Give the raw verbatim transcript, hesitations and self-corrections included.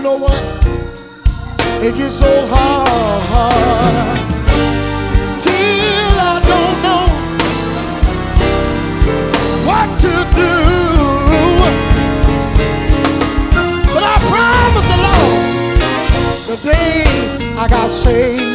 know what? It gets so hard till I don't know what to do. But I promised the Lord the day I got saved,